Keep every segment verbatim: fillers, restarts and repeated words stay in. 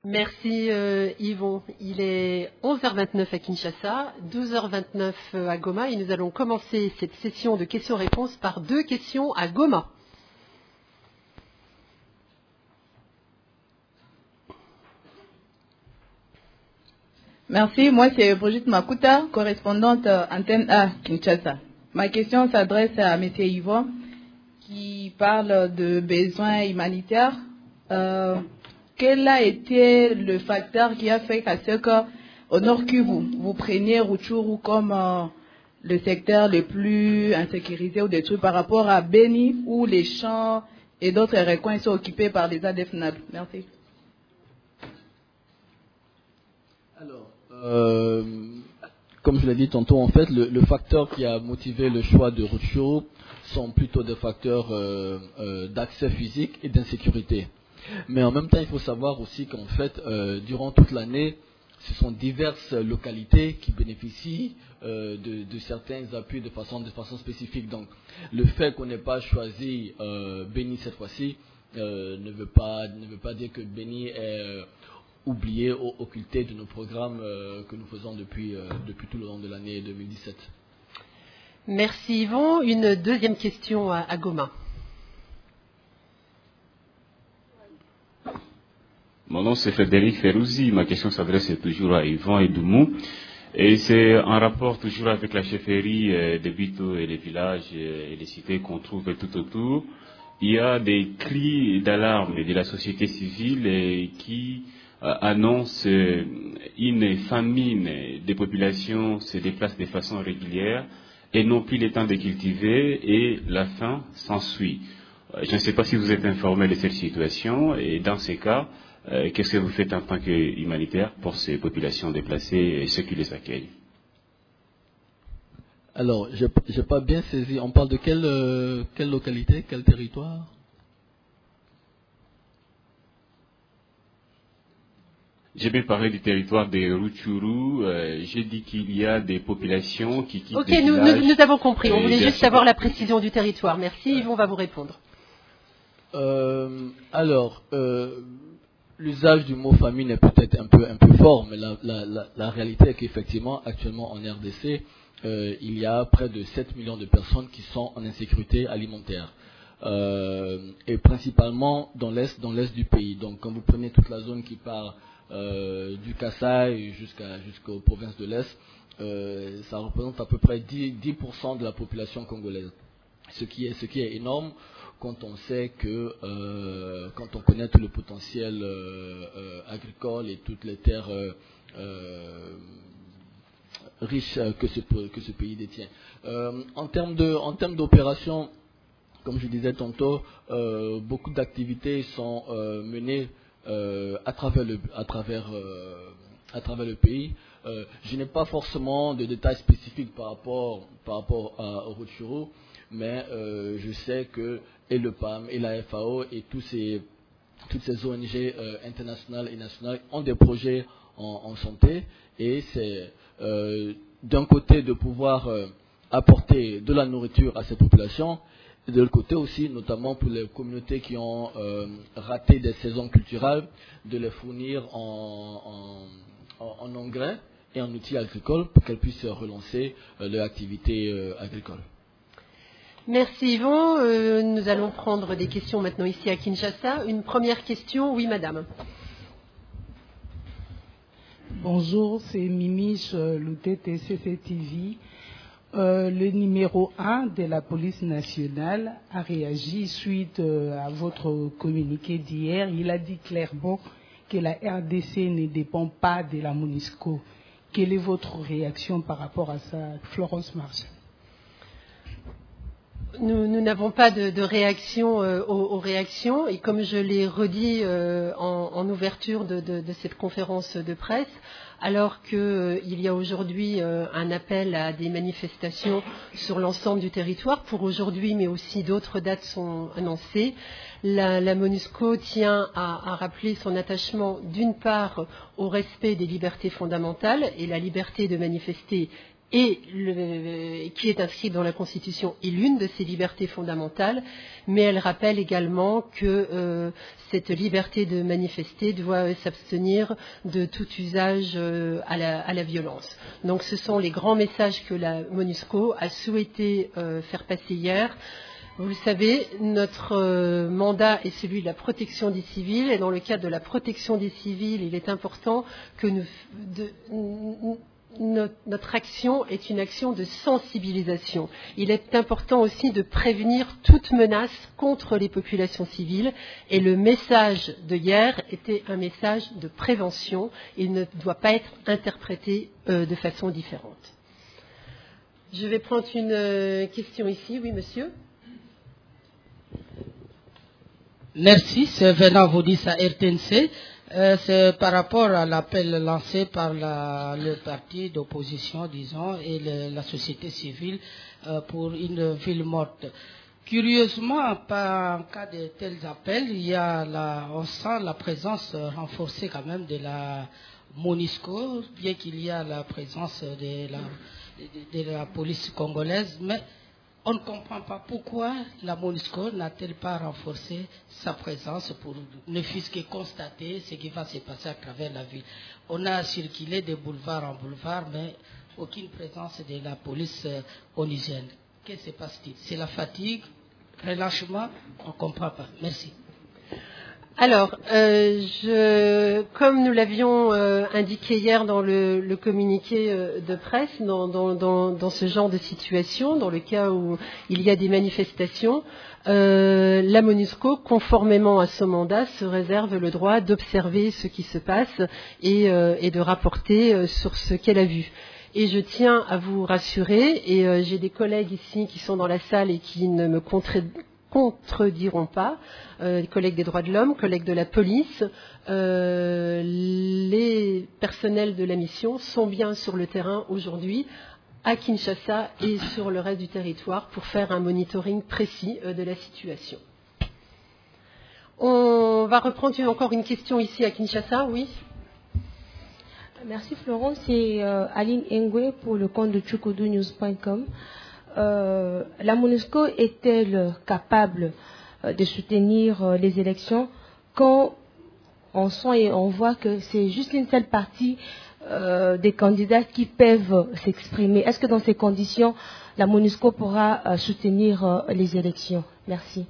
Merci euh, Yvon. Il est onze heures vingt-neuf à Kinshasa, douze heures vingt-neuf à Goma et nous allons commencer cette session de questions-réponses par deux questions à Goma. Merci, moi c'est Brigitte Makuta, correspondante euh, Antenne A, Kinshasa. Ma question s'adresse à M. Yvon qui parle de besoins humanitaires. Euh, quel a été le facteur qui a fait qu'à ce qu'au Nord Kivu, vous, vous preniez Rutshuru comme euh, le secteur le plus insécurisé ou détruit par rapport à Beni où les champs et d'autres recoins sont occupés par les A D F N A B? Merci. Alors, euh, comme je l'ai dit tantôt, en fait, le, le facteur qui a motivé le choix de Rutshuru sont plutôt des facteurs euh, euh, d'accès physique et d'insécurité. Mais en même temps, il faut savoir aussi qu'en fait, euh, durant toute l'année, ce sont diverses localités qui bénéficient euh, de, de certains appuis de façon, de façon spécifique. Donc, le fait qu'on n'ait pas choisi euh, Beni cette fois-ci euh, ne veut pas, ne veut pas dire que Beni est euh, oublié ou occulté de nos programmes euh, que nous faisons depuis, euh, depuis tout le long de l'année deux mille dix-sept. Merci Yvon. Une deuxième question à, à Goma. Mon nom c'est Frédéric Ferrouzi. Ma question s'adresse toujours à Yvon et Doumou. Et c'est en rapport toujours avec la chefferie euh, de Bito et les villages euh, et les cités qu'on trouve tout autour. Il y a des cris d'alarme de la société civile euh, qui euh, annoncent euh, une famine des populations se déplacent de façon régulière et n'ont plus le temps de cultiver et la faim s'ensuit. Euh, je ne sais pas si vous êtes informé de cette situation et dans ces cas, Euh, qu'est-ce que vous faites en tant qu'humanitaire pour ces populations déplacées et ceux qui les accueillent? Alors, je n'ai pas bien saisi. On parle de quelle, euh, quelle localité, quel territoire? J'ai bien parlé du territoire de Rutshuru. Euh, J'ai dit qu'il y a des populations qui quittent Ok, des nous, villages. nous, nous avons compris. On voulait juste sûr. savoir la précision du territoire. Merci. Yvon va vous répondre. Euh, alors, euh, l'usage du mot famine est peut-être un peu, un peu fort, mais la, la, la, la réalité est qu'effectivement, actuellement en R D C, euh, il y a près de sept millions de personnes qui sont en insécurité alimentaire. Euh, et principalement dans l'est, dans l'est du pays. Donc, quand vous prenez toute la zone qui part euh, du Kasaï jusqu'à, jusqu'aux provinces de l'est, euh, ça représente à peu près dix pour cent de la population congolaise. Ce qui est, ce qui est énorme quand on sait que, euh, quand on connaît tout le potentiel euh, euh, agricole et toutes les terres euh, euh, riches que ce, que ce pays détient. Euh, en termes de, en termes d'opération, comme je disais tantôt, euh, beaucoup d'activités sont euh, menées euh, à travers le, à travers, euh, à travers le pays. Euh, je n'ai pas forcément de détails spécifiques par rapport, par rapport à, au Rutshuru, mais euh, je sais que et le P A M et la F A O et tous ces, toutes ces O N G euh, internationales et nationales ont des projets en, en santé et c'est euh, d'un côté de pouvoir euh, apporter de la nourriture à ces populations et de l'autre côté aussi, notamment pour les communautés qui ont euh, raté des saisons culturelles, de les fournir en, en, en, en engrais et en outils agricoles pour qu'elles puissent relancer euh, leur activité euh, agricole. Merci Yvon. Euh, nous allons prendre des questions maintenant ici à Kinshasa. Une première question, oui madame. Bonjour, c'est Mimi Loutete C C T V. Euh, le numéro un de la police nationale a réagi suite euh, à votre communiqué d'hier. Il a dit clairement que la R D C ne dépend pas de la MONUSCO. Quelle est votre réaction par rapport à ça, Florence Marchand? Nous, nous n'avons pas de, de réaction euh, aux, aux réactions et comme je l'ai redit euh, en, en ouverture de, de, de cette conférence de presse, alors qu'il euh, y a aujourd'hui euh, un appel à des manifestations sur l'ensemble du territoire, pour aujourd'hui, mais aussi d'autres dates sont annoncées, la, la MONUSCO tient à, à rappeler son attachement d'une part au respect des libertés fondamentales et la liberté de manifester et le, qui est inscrite dans la Constitution est l'une de ces libertés fondamentales, mais elle rappelle également que euh, cette liberté de manifester doit euh, s'abstenir de tout usage euh, à, la, à la violence. Donc ce sont les grands messages que la MONUSCO a souhaité euh, faire passer hier. Vous le savez, notre euh, mandat est celui de la protection des civils, et dans le cadre de la protection des civils, il est important que nous, de, notre, notre action est une action de sensibilisation. Il est important aussi de prévenir toute menace contre les populations civiles, et le message de hier était un message de prévention. Il ne doit pas être interprété euh, de façon différente. Je vais prendre une euh, question ici. Oui, monsieur. Merci, c'est Venant Vaudis à R T N C. Euh, c'est par rapport à l'appel lancé par la, le parti d'opposition, disons, et le, la société civile euh, pour une ville morte. Curieusement, pas en cas de tels appels, il y a la, on sent la présence renforcée quand même de la MONUSCO, bien qu'il y a la présence de la, de, de la police congolaise, mais on ne comprend pas pourquoi la MONUSCO n'a-t-elle pas renforcé sa présence pour ne fût-ce que constater ce qui va se passer à travers la ville. On a circulé de boulevard en boulevard, mais aucune présence de la police onusienne. Qu'est-ce qui se passe-t-il? C'est la fatigue, relâchement? On ne comprend pas. Merci. Alors, euh, je, comme nous l'avions euh, indiqué hier dans le, le communiqué euh, de presse, dans, dans, dans, dans ce genre de situation, dans le cas où il y a des manifestations, euh, la MONUSCO, conformément à son mandat, se réserve le droit d'observer ce qui se passe et, euh, et de rapporter euh, sur ce qu'elle a vu. Et je tiens à vous rassurer, et euh, j'ai des collègues ici qui sont dans la salle et qui ne me contredisent contrediront pas, euh, collègues des droits de l'homme, collègues de la police, euh, les personnels de la mission sont bien sur le terrain aujourd'hui à Kinshasa et sur le reste du territoire pour faire un monitoring précis euh, de la situation. On va reprendre une, encore une question ici à Kinshasa, oui. Merci Florent, c'est euh, Aline Engwe pour le compte de chukudu news point com. Euh, la MONUSCO est-elle capable euh, de soutenir euh, les élections quand on sent et on voit que c'est juste une seule partie euh, des candidats qui peuvent s'exprimer? Est-ce que dans ces conditions, la MONUSCO pourra euh, soutenir euh, les élections? Merci.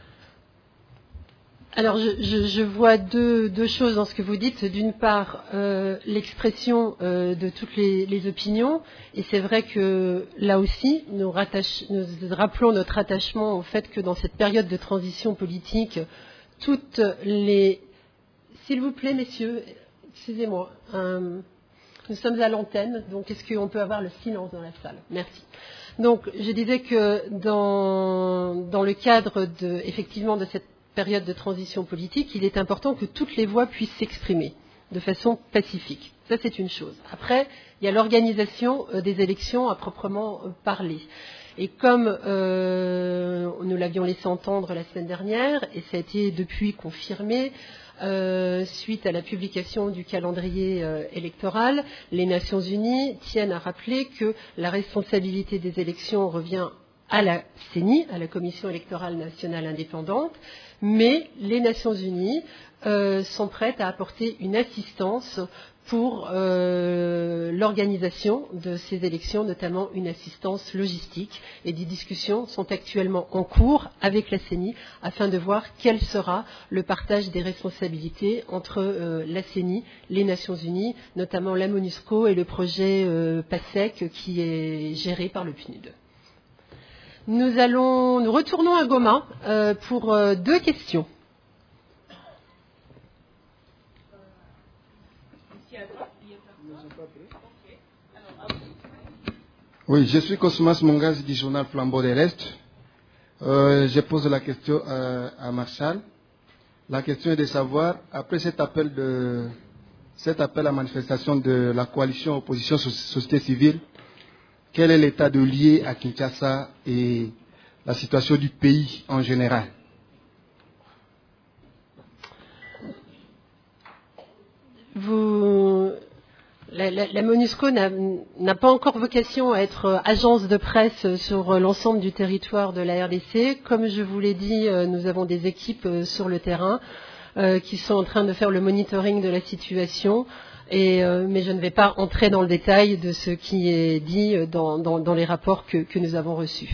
Alors, je, je, je vois deux, deux choses dans ce que vous dites. D'une part, euh, l'expression euh, de toutes les, les opinions. Et c'est vrai que là aussi, nous, rattache, nous rappelons notre attachement au fait que dans cette période de transition politique, toutes les... S'il vous plaît, messieurs, excusez-moi, euh, nous sommes à l'antenne, donc est-ce qu'on peut avoir le silence dans la salle? Merci. Donc, je disais que dans, dans le cadre de, effectivement de cette période de transition politique, il est important que toutes les voix puissent s'exprimer de façon pacifique. Ça, c'est une chose. Après, il y a l'organisation euh, des élections à proprement euh, parler. Et comme euh, nous l'avions laissé entendre la semaine dernière, et ça a été depuis confirmé, euh, suite à la publication du calendrier euh, électoral, les Nations Unies tiennent à rappeler que la responsabilité des élections revient à la C E N I, à la Commission électorale nationale indépendante, mais les Nations Unies euh, sont prêtes à apporter une assistance pour euh, l'organisation de ces élections, notamment une assistance logistique. Et des discussions sont actuellement en cours avec la C E N I afin de voir quel sera le partage des responsabilités entre euh, la C E N I, les Nations Unies, notamment la MONUSCO et le projet euh, PASEC qui est géré par le P N U D. Nous allons, nous retournons à Goma euh, pour euh, deux questions. Oui, je suis Cosmas Mongazi du journal Flambeau de l'Est. Euh, je pose la question à, à Marshall. La question est de savoir, après cet appel, de, cet appel à manifestation de la coalition opposition société civile, quel est l'état de lié à Kinshasa et la situation du pays en général? Vous, La, la, la MONUSCO n'a, n'a pas encore vocation à être agence de presse sur l'ensemble du territoire de la R D C. Comme je vous l'ai dit, nous avons des équipes sur le terrain euh, qui sont en train de faire le monitoring de la situation. Et, euh, mais je ne vais pas entrer dans le détail de ce qui est dit dans, dans, dans les rapports que, que nous avons reçus.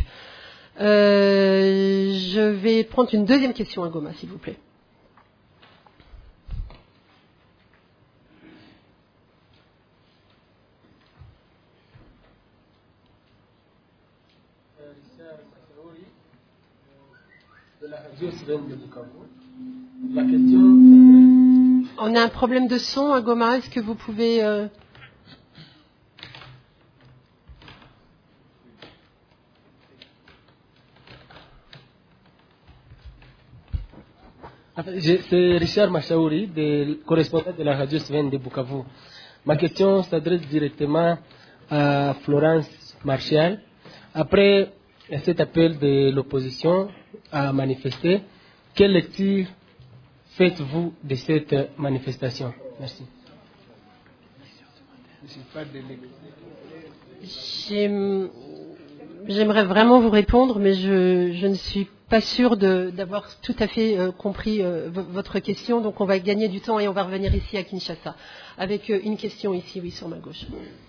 Euh, je vais prendre une deuxième question à Goma, s'il vous plaît. De la radio Sven de Bukavu. La question. On a un problème de son à Goma. Est-ce que vous pouvez euh... C'est Richard Machaouri, de, correspondant de la radio Sven de Bukavu. Ma question s'adresse directement à Florence Martial. Après cet appel de l'opposition à manifester, quelle lecture faites-vous de cette manifestation? Merci. J'aimerais vraiment vous répondre, mais je, je ne suis pas sûre de, d'avoir tout à fait euh, compris euh, v- votre question. Donc on va gagner du temps et on va revenir ici à Kinshasa. Avec euh, une question ici, oui, sur ma gauche.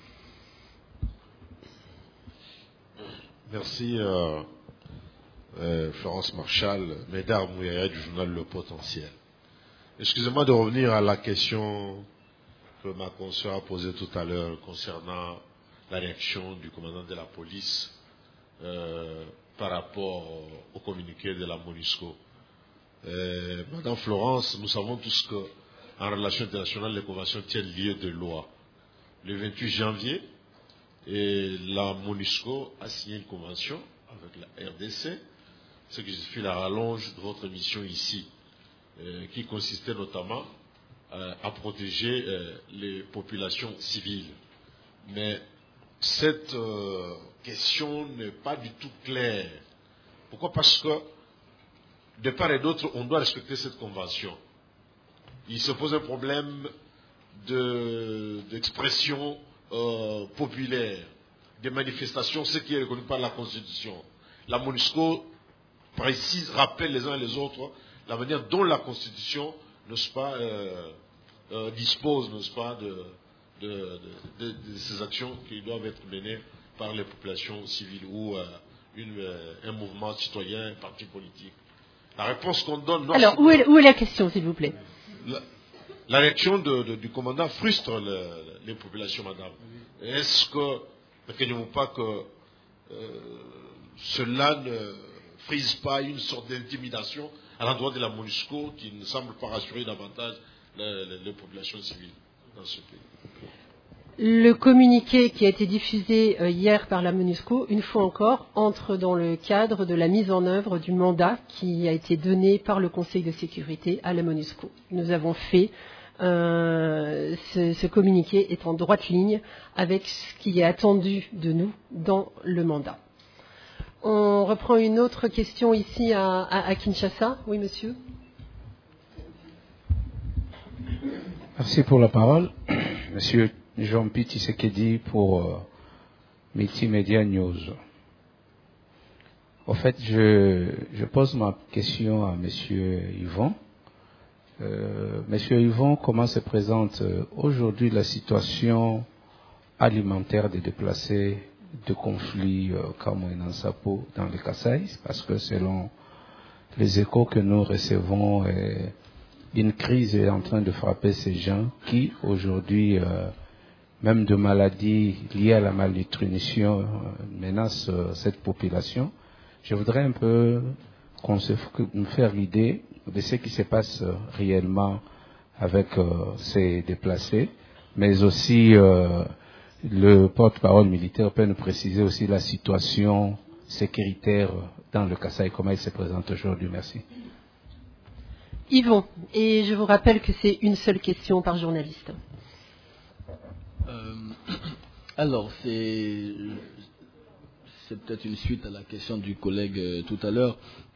Merci euh, euh, Florence Marchal, Médard Mouyaya du journal Le Potentiel. Excusez-moi de revenir à la question que ma consoeur a posée tout à l'heure concernant la réaction du commandant de la police euh, par rapport au communiqué de la MONUSCO. Euh, Madame Florence, nous savons tous qu'en relation internationale, les conventions tiennent lieu de loi. Le vingt-huit janvier, et la MONUSCO a signé une convention avec la R D C, ce qui justifie la rallonge de votre mission ici, euh, qui consistait notamment euh, à protéger euh, les populations civiles. Mais cette euh, question n'est pas du tout claire. Pourquoi? Parce que de part et d'autre, on doit respecter cette convention. Il se pose un problème de, d'expression euh, populaire, des manifestations, ce qui est reconnu par la Constitution. La MONUSCO précise, rappelle les uns et les autres la manière dont la Constitution, n'est-ce pas, euh, euh, dispose, n'est-ce pas, de, de, de, de, de ces actions qui doivent être menées par les populations civiles ou euh, une, euh, un mouvement citoyen, un parti politique. La réponse qu'on donne... Non, Alors, où est, où est la question, s'il vous plaît? la, la réaction de, de, du commandant frustre le, les populations, madame. Est-ce que, ne craignez-vous pas que euh, cela ne frise pas une sorte d'intimidation à l'endroit de la MONUSCO qui ne semble pas rassurer davantage les, les, les populations civiles dans ce pays? Le communiqué qui a été diffusé hier par la MONUSCO, une fois encore, entre dans le cadre de la mise en œuvre du mandat qui a été donné par le Conseil de sécurité à la MONUSCO. Nous avons fait euh, ce, ce communiqué est en droite ligne avec ce qui est attendu de nous dans le mandat. On reprend une autre question ici à, à, à Kinshasa. Oui, monsieur. Merci pour la parole. Monsieur Jean-Pierre Tshisekedi pour euh, Multimédia News. En fait, je, je pose ma question à Monsieur Yvon. Euh, Monsieur Yvon, comment se présente euh, aujourd'hui la situation alimentaire des déplacés de conflits euh, Kamou-Nansapo dans le Kasaï? Parce que selon les échos que nous recevons, euh, une crise est en train de frapper ces gens qui, aujourd'hui, euh, même de maladies liées à la malnutrition, euh, menacent euh, cette population. Je voudrais un peu qu'on se, nous faire l'idée de ce qui se passe euh, réellement avec euh, ces déplacés, mais aussi euh, le porte-parole militaire peut nous préciser aussi la situation sécuritaire dans le Kasaï, comment il se présente aujourd'hui. Merci. Yvon, et je vous rappelle que c'est une seule question par journaliste. Euh, alors, c'est, c'est peut-être une suite à la question du collègue euh, tout à l'heure.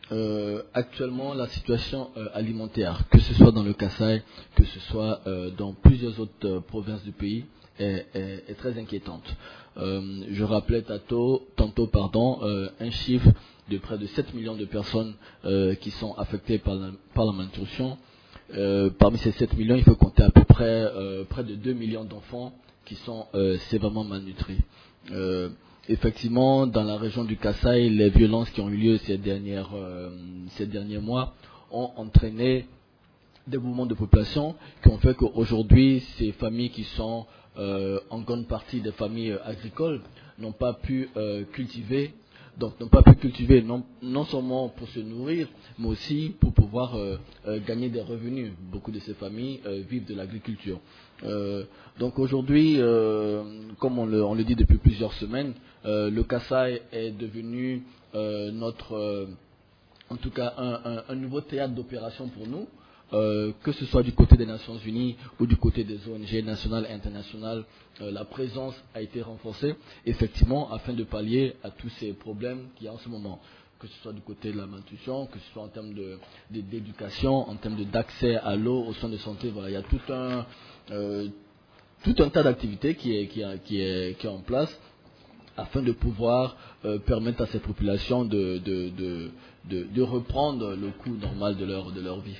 euh, actuellement, la situation euh, alimentaire, que ce soit dans le Kasaï, que ce soit euh, dans plusieurs autres euh, provinces du pays, est, est, est très inquiétante. Euh, je rappelais tantôt, tantôt pardon, euh, un chiffre de près de sept millions de personnes euh, qui sont affectées par la, par la malnutrition. Euh, parmi ces sept millions, il faut compter à peu près euh, près de deux millions d'enfants qui sont euh, sévèrement malnutris. Euh, effectivement, dans la région du Kasaï, les violences qui ont eu lieu ces, dernières, euh, ces derniers mois ont entraîné des mouvements de population qui ont fait qu'aujourd'hui, ces familles qui sont euh, en grande partie des familles euh, agricoles n'ont pas pu euh, cultiver Donc, n'ont pas pu cultiver non, non seulement pour se nourrir, mais aussi pour pouvoir euh, euh, gagner des revenus. Beaucoup de ces familles euh, vivent de l'agriculture. Euh, donc aujourd'hui, euh, comme on le, on le dit depuis plusieurs semaines, euh, le Kasaï est devenu euh, notre, euh, en tout cas, un, un, un nouveau théâtre d'opération pour nous. Euh, que ce soit du côté des Nations Unies ou du côté des O N G nationales et internationales, euh, la présence a été renforcée, effectivement, afin de pallier à tous ces problèmes qu'il y a en ce moment, que ce soit du côté de la malnutrition, que ce soit en termes de, de, d'éducation, en termes de, d'accès à l'eau, aux soins de santé. Voilà, il y a tout un, euh, tout un tas d'activités qui est, qui, a, qui, est, qui est en place afin de pouvoir euh, permettre à ces populations de, de, de, de, de reprendre le cours normal de leur, de leur vie.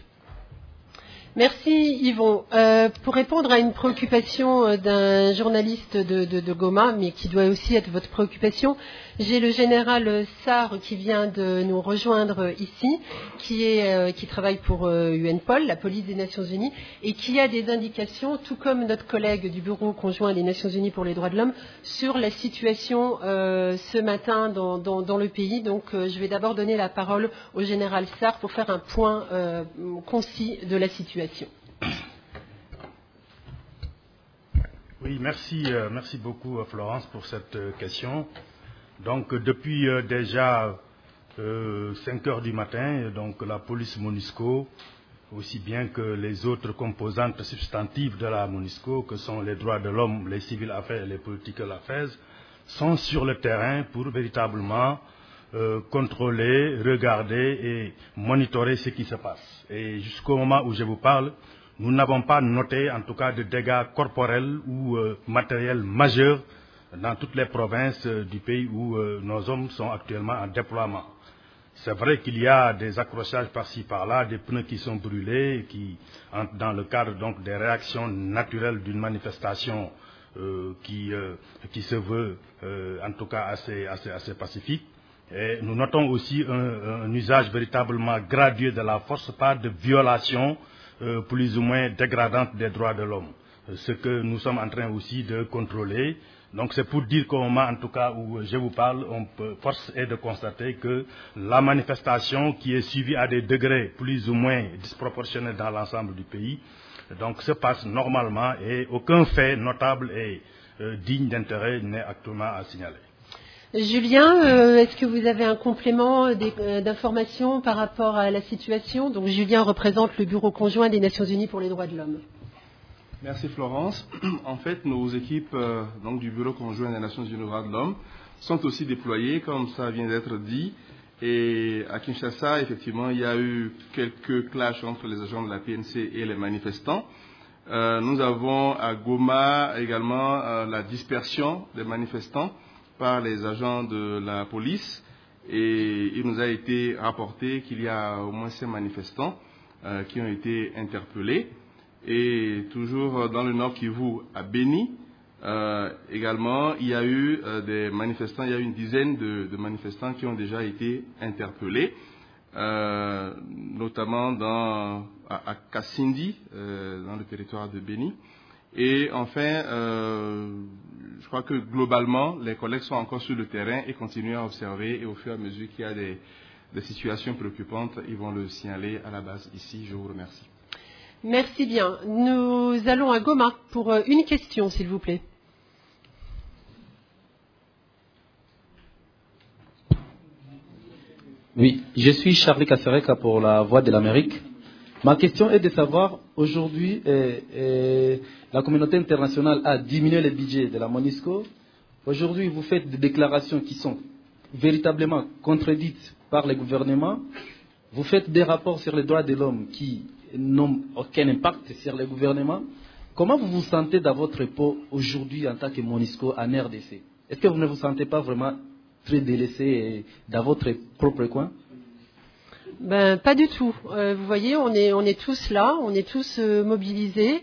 Merci Yvon. Euh, pour répondre à une préoccupation euh, d'un journaliste de, de, de Goma, mais qui doit aussi être votre préoccupation, j'ai le général Sarr qui vient de nous rejoindre ici, qui, est, euh, qui travaille pour euh, U N P O L, la police des Nations Unies, et qui a des indications, tout comme notre collègue du Bureau conjoint des Nations Unies pour les droits de l'homme, sur la situation euh, ce matin dans, dans, dans le pays. Donc euh, je vais d'abord donner la parole au général Sarr pour faire un point euh, concis de la situation. Oui, merci, euh, merci beaucoup Florence pour cette euh, question. Donc depuis euh, déjà euh, cinq heures du matin, donc la police MONUSCO, aussi bien que les autres composantes substantives de la MONUSCO, que sont les droits de l'homme, les civil affaires et les political affairs, sont sur le terrain pour véritablement euh, contrôler, regarder et monitorer ce qui se passe. Et jusqu'au moment où je vous parle, nous n'avons pas noté en tout cas de dégâts corporels ou euh, matériels majeurs dans toutes les provinces euh, du pays où euh, nos hommes sont actuellement en déploiement. C'est vrai qu'il y a des accrochages par-ci par-là, des pneus qui sont brûlés, qui, en, dans le cadre donc des réactions naturelles d'une manifestation euh, qui, euh, qui se veut euh, en tout cas assez, assez, assez pacifique. Et nous notons aussi un, un usage véritablement gradué de la force, pas de violation euh, plus ou moins dégradante des droits de l'homme. Ce que nous sommes en train aussi de contrôler. Donc c'est pour dire qu'au moment en tout cas où je vous parle, on peut, force est de constater que la manifestation qui est suivie à des degrés plus ou moins disproportionnés dans l'ensemble du pays, donc se passe normalement et aucun fait notable et euh, digne d'intérêt n'est actuellement à signaler. Julien, euh, est-ce que vous avez un complément euh, d'information par rapport à la situation? Donc Julien représente le Bureau conjoint des Nations Unies pour les droits de l'homme. Merci Florence. En fait, nos équipes euh, donc, du Bureau conjoint des Nations Unies aux droits de l'homme sont aussi déployées, comme ça vient d'être dit. Et à Kinshasa, effectivement, il y a eu quelques clashs entre les agents de la P N C et les manifestants. Euh, nous avons à Goma également euh, la dispersion des manifestants par les agents de la police. Et il nous a été rapporté qu'il y a au moins cinq manifestants euh, qui ont été interpellés. Et toujours dans le Nord Kivu, à Beni, euh, également, il y a eu euh, des manifestants, il y a eu une dizaine de, de manifestants qui ont déjà été interpellés, euh, notamment dans, à, à Kassindi, euh, dans le territoire de Beni. Et enfin, euh, je crois que globalement, les collègues sont encore sur le terrain et continuent à observer. Et au fur et à mesure qu'il y a des, des situations préoccupantes, ils vont le signaler à la base ici. Je vous remercie. Merci bien. Nous allons à Goma pour une question, s'il vous plaît. Oui, je suis Charlie Kassereka pour la Voix de l'Amérique. Ma question est de savoir, aujourd'hui, eh, eh, la communauté internationale a diminué le budget de la MONUSCO. Aujourd'hui, vous faites des déclarations qui sont véritablement contredites par le gouvernement. vous faites des rapports sur les droits de l'homme qui n'ont aucun impact sur le gouvernement. Comment vous vous sentez dans votre peau aujourd'hui en tant que MONUSCO en R D C? Est-ce que vous ne vous sentez pas vraiment très délaissé dans votre propre coin? Ben, pas du tout. Euh, vous voyez, on est, on est tous là, on est tous euh, mobilisés.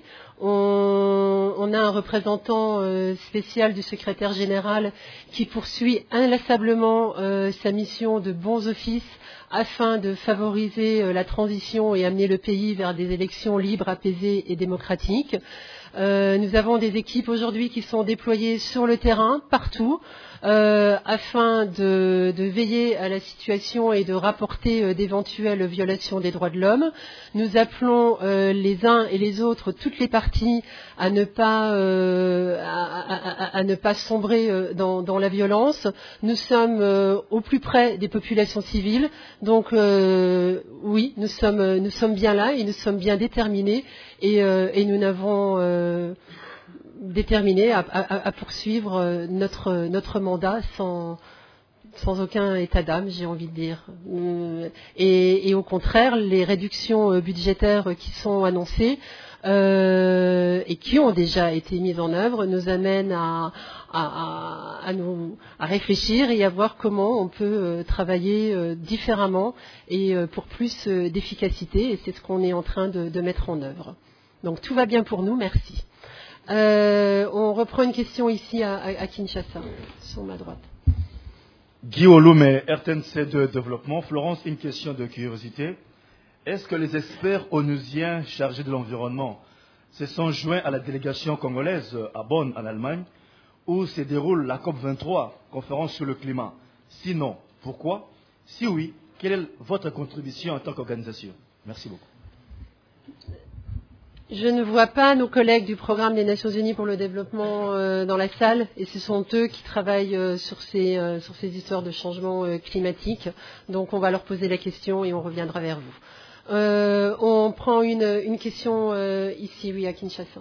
On, on a un représentant euh, spécial du secrétaire général qui poursuit inlassablement euh, sa mission de bons offices afin de favoriser euh, la transition et amener le pays vers des élections libres, apaisées et démocratiques. Euh, nous avons des équipes aujourd'hui qui sont déployées sur le terrain, partout, euh, afin de, de veiller à la situation et de rapporter euh, d'éventuelles violations des droits de l'homme. Nous appelons euh, les uns et les autres, toutes les parties, à ne pas, euh, à, à, à ne pas sombrer euh, dans, dans la violence. Nous sommes euh, au plus près des populations civiles, donc euh, oui, nous sommes, nous sommes bien là et nous sommes bien déterminés et, euh, et nous n'avons euh, déterminé à, à, à poursuivre notre, notre mandat sans, sans aucun état d'âme, j'ai envie de dire. Et, et au contraire, les réductions budgétaires qui sont annoncées euh, et qui ont déjà été mises en œuvre nous amènent à, à, à, nous, à réfléchir et à voir comment on peut travailler différemment et pour plus d'efficacité. Et c'est ce qu'on est en train de, de mettre en œuvre. Donc tout va bien pour nous, merci. Euh, on reprend une question ici à, à, à Kinshasa, sur ma droite. Guy Olume, R T N C de Développement. Florence, une question de curiosité. Est-ce que les experts onusiens chargés de l'environnement se sont joints à la délégation congolaise à Bonn, en Allemagne, où se déroule la COP vingt-trois, conférence sur le climat? Sinon, pourquoi? Si oui, quelle est votre contribution en tant qu'organisation? Merci beaucoup. Je ne vois pas nos collègues du programme des Nations Unies pour le développement euh, dans la salle, et ce sont eux qui travaillent euh, sur, ces, euh, sur ces histoires de changement euh, climatique. Donc on va leur poser la question et on reviendra vers vous. Euh, on prend une, une question euh, ici, oui, à Kinshasa.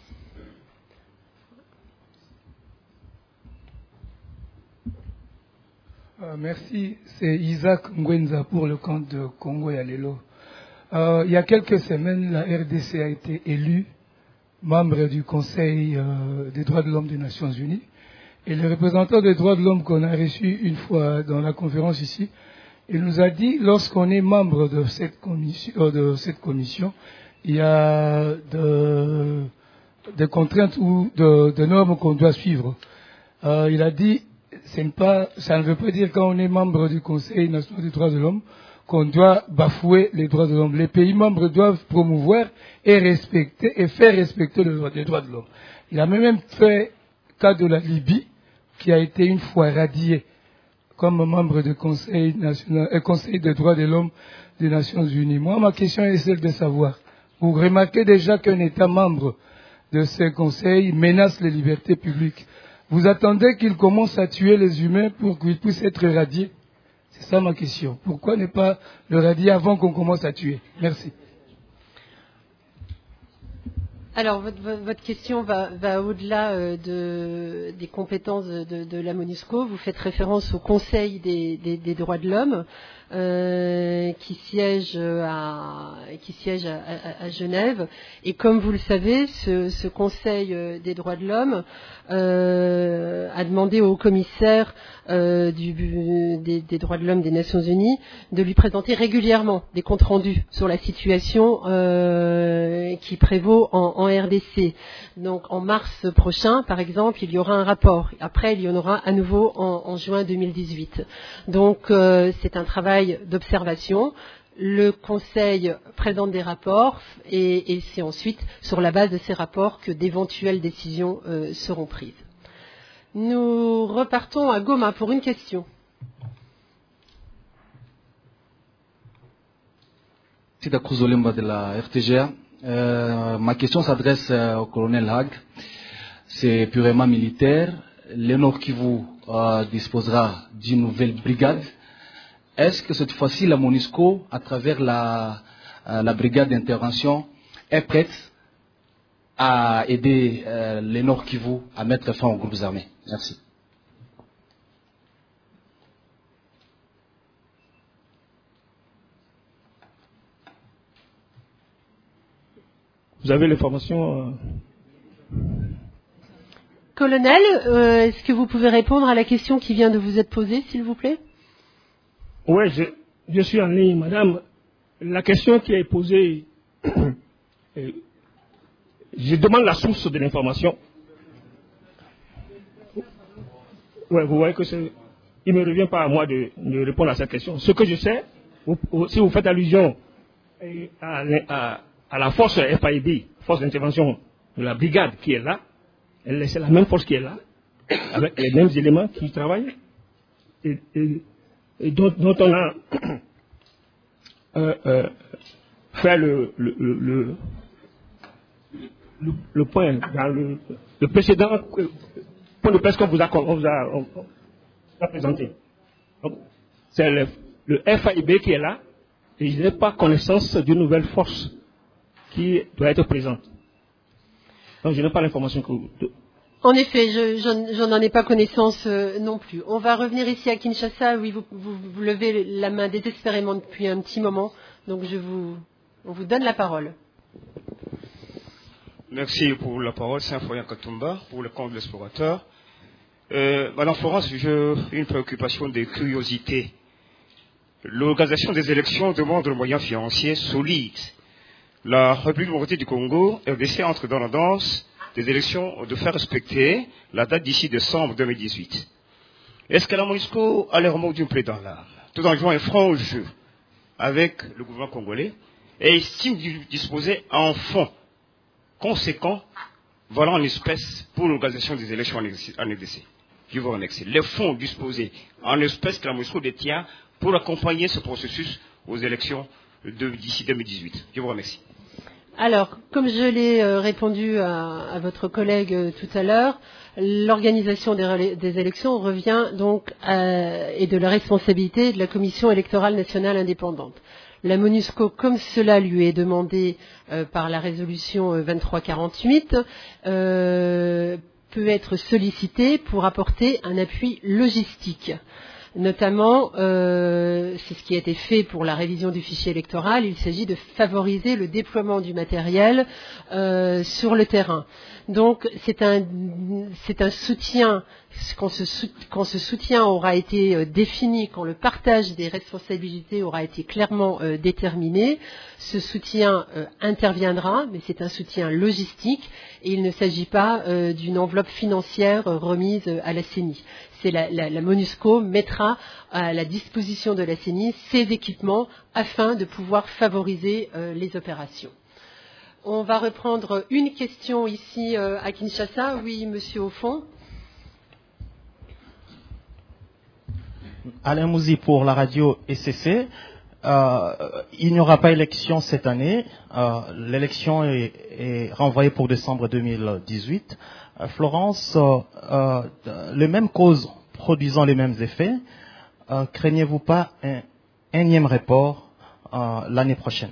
Euh, merci, c'est Isaac Ngwenza pour le compte de Congo Yalelo. Euh, il y a quelques semaines, la R D C a été élue membre du Conseil euh, des droits de l'homme des Nations Unies. Et le représentant des droits de l'homme qu'on a reçu une fois dans la conférence ici, il nous a dit, lorsqu'on est membre de cette commission, euh, de cette commission il y a de, des contraintes ou de, de normes qu'on doit suivre. Euh, il a dit, c'est pas, ça ne veut pas dire quand on est membre du Conseil national des droits de l'homme qu'on doit bafouer les droits de l'homme. Les pays membres doivent promouvoir et respecter et faire respecter les droits de l'homme. Il a même fait cas de la Libye, qui a été une fois radiée comme membre du Conseil national, euh, Conseil des droits de l'homme des Nations Unies. Moi, ma question est celle de savoir. Vous remarquez déjà qu'un État membre de ce Conseil menace les libertés publiques. Vous attendez qu'il commence à tuer les humains pour qu'ils puissent être radiés? C'est ça ma question. Pourquoi ne pas le radier avant qu'on commence à tuer? Merci. Alors, votre, votre question va, va au-delà euh, de, des compétences de, de la MONUSCO. Vous faites référence au Conseil des, des, des droits de l'homme euh, qui siège, à, qui siège à, à, à Genève. Et comme vous le savez, ce, ce Conseil des droits de l'homme euh, a demandé au commissaire euh, du, des, des droits de l'homme des Nations Unies de lui présenter régulièrement des comptes rendus sur la situation euh, qui prévaut en, en R D C. Donc en mars prochain, par exemple, il y aura un rapport. Après, il y en aura à nouveau en, en juin deux mille dix-huit. Donc euh, c'est un travail d'observation. Le Conseil présente des rapports et, et c'est ensuite sur la base de ces rapports que d'éventuelles décisions euh, seront prises. Nous repartons à Goma pour une question. Merci Dakuzolemba de la R T G A. Euh, ma question s'adresse euh, au colonel Hag. C'est purement militaire. Le Nord Kivu euh, disposera d'une nouvelle brigade. Est-ce que cette fois-ci la MONUSCO, à travers la, euh, la brigade d'intervention, est prête à aider euh, le Nord Kivu à mettre fin aux groupes armés? Merci. vous avez l'information euh... Colonel, euh, est-ce que vous pouvez répondre à la question qui vient de vous être posée, s'il vous plaît? Oui, je, je suis en ligne, madame. La question qui est posée, euh, je demande la source de l'information. Oui, vous voyez que c'est, il ne me revient pas à moi de, de répondre à cette question. Ce que je sais, vous, si vous faites allusion à, à, à la force F I B, force d'intervention de la brigade qui est là, c'est la même force qui est là, avec les mêmes éléments qui travaillent, et, et, et dont, dont on a euh, euh, fait le, le, le, le, le point dans le, le précédent point de presse qu'on vous a, on vous a, on, on a présenté. C'est le, le F I B qui est là, et je n'ai pas connaissance d'une nouvelle force qui doit être présente. Donc je n'ai pas l'information que vous... En effet, je, je, je n'en ai pas connaissance euh, non plus. On va revenir ici à Kinshasa. Oui, vous, vous, vous levez la main désespérément depuis un petit moment. Donc je vous, on vous donne la parole. Merci pour la parole. C'est Foyan Katumba pour le compte de l'explorateur. Euh, Madame Florence, j'ai une préoccupation de curiosité. L'organisation des élections demande des moyens financiers solides. La République démocratique du Congo, R D C, entre dans la danse des élections de faire respecter la date d'ici décembre deux mille dix-huit. Est-ce que la MONUSCO a l'air mot d'une plaie dans l'âme, tout en jouant un franc jeu avec le gouvernement congolais, et estime disposer en fonds conséquents, voilà en espèces pour l'organisation des élections en R D C? Je vous remercie. Les fonds disposés en espèces que la MONUSCO détient pour accompagner ce processus aux élections d'ici deux mille dix-huit. Je vous remercie. Alors, comme je l'ai euh, répondu à, à votre collègue euh, tout à l'heure, l'organisation des, des élections revient donc à, et de la responsabilité de la Commission électorale nationale indépendante. La MONUSCO, comme cela lui est demandé euh, par la résolution euh, vingt-trois quarante-huit, euh, peut être sollicitée pour apporter un appui logistique. Notamment, euh, c'est ce qui a été fait pour la révision du fichier électoral, il s'agit de favoriser le déploiement du matériel euh, sur le terrain. Donc c'est un, c'est un soutien, quand ce, quand ce soutien aura été euh, défini, quand le partage des responsabilités aura été clairement euh, déterminé, ce soutien euh, interviendra, mais c'est un soutien logistique et il ne s'agit pas euh, d'une enveloppe financière euh, remise euh, à la C E N I. C'est la, la, la MONUSCO mettra à la disposition de la C E N I ces équipements afin de pouvoir favoriser euh, les opérations. On va reprendre une question ici euh, à Kinshasa. Oui, monsieur au fond. Alain Mouzi pour la radio E C C. Euh, il n'y aura pas élection cette année. Euh, l'élection est, est renvoyée pour décembre deux mille dix-huit. Euh, Florence, euh, euh, les mêmes causes produisant les mêmes effets, euh, craignez-vous pas un énième report euh, l'année prochaine?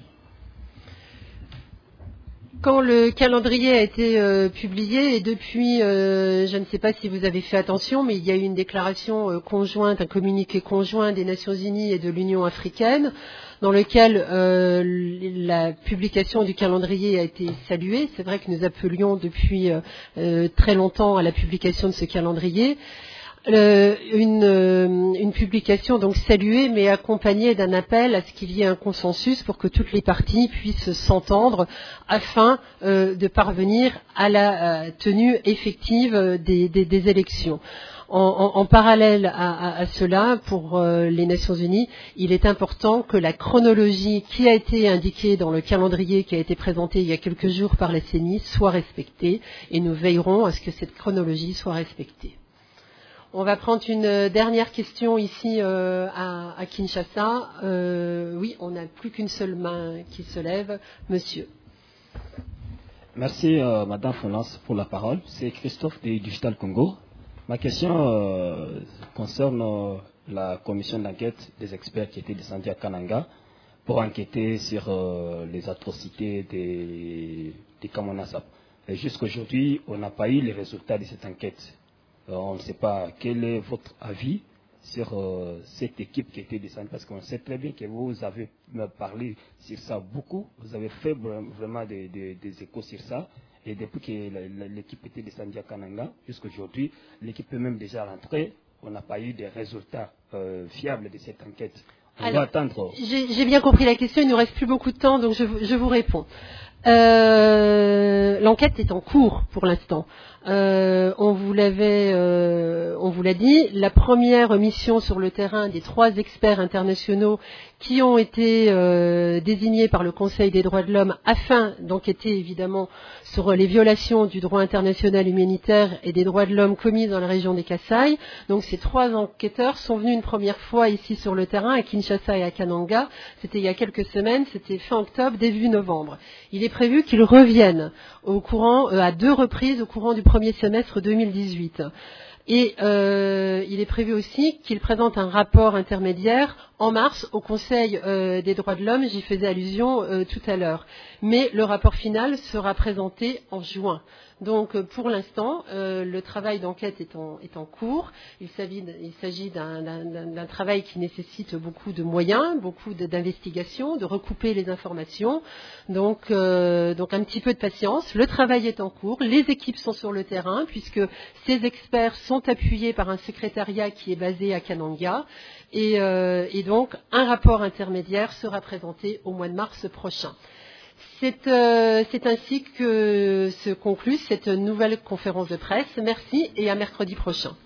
Quand le calendrier a été euh, publié, et depuis, euh, je ne sais pas si vous avez fait attention, mais il y a eu une déclaration euh, conjointe, un communiqué conjoint des Nations Unies et de l'Union africaine, dans lequel euh, la publication du calendrier a été saluée. C'est vrai que nous appelions depuis euh, très longtemps à la publication de ce calendrier. Euh, une, euh, une publication donc saluée, mais accompagnée d'un appel à ce qu'il y ait un consensus pour que toutes les parties puissent s'entendre afin euh, de parvenir à la euh, tenue effective des, des, des élections. En, en, en parallèle à, à, à cela, pour euh, les Nations Unies, il est important que la chronologie qui a été indiquée dans le calendrier qui a été présenté il y a quelques jours par la C E N I soit respectée, et nous veillerons à ce que cette chronologie soit respectée. On va prendre une dernière question ici euh, à, à Kinshasa. Euh, oui, on n'a plus qu'une seule main qui se lève. Monsieur. Merci, euh, Madame Florence, pour la parole. C'est Christophe de Digital Congo. Ma question euh, concerne euh, la commission d'enquête des experts qui étaient descendus à Kananga pour enquêter sur euh, les atrocités des, des Kamonasap. Et jusqu'aujourd'hui, on n'a pas eu les résultats de cette enquête. On ne sait pas quel est votre avis sur euh, cette équipe qui était descendue, parce qu'on sait très bien que vous avez parlé sur ça beaucoup, vous avez fait vraiment des, des, des échos sur ça, et depuis que l'équipe était descendue à Kananga, jusqu'à aujourd'hui, l'équipe est même déjà rentrée, on n'a pas eu de résultats euh, fiables de cette enquête. On Alors, va attendre. J'ai, j'ai bien compris la question, il ne nous reste plus beaucoup de temps, donc je, je vous réponds. Euh, l'enquête est en cours pour l'instant. Euh, on vous l'avait, euh, on vous l'a dit, la première mission sur le terrain des trois experts internationaux qui ont été euh, désignés par le Conseil des droits de l'homme afin d'enquêter évidemment sur les violations du droit international humanitaire et des droits de l'homme commis dans la région des Kasaï. Donc ces trois enquêteurs sont venus une première fois ici sur le terrain à Kinshasa et à Kananga. C'était il y a quelques semaines, c'était fin octobre, début novembre. Il est prévu qu'ils reviennent au courant, euh, à deux reprises au courant du premier semestre deux mille dix-huit. Et euh, il est prévu aussi qu'il présente un rapport intermédiaire en mars au Conseil euh, des droits de l'homme, j'y faisais allusion euh, tout à l'heure. Mais le rapport final sera présenté en juin. Donc pour l'instant, euh, le travail d'enquête est en, est en cours. Il s'agit, il s'agit d'un, d'un, d'un travail qui nécessite beaucoup de moyens, beaucoup de, d'investigations, de recouper les informations. Donc, euh, donc un petit peu de patience. Le travail est en cours. Les équipes sont sur le terrain puisque ces experts sont appuyés par un secrétariat qui est basé à Kananga. Et, euh, et donc un rapport intermédiaire sera présenté au mois de mars prochain. C'est, euh, c'est ainsi que se conclut cette nouvelle conférence de presse. Merci et à mercredi prochain.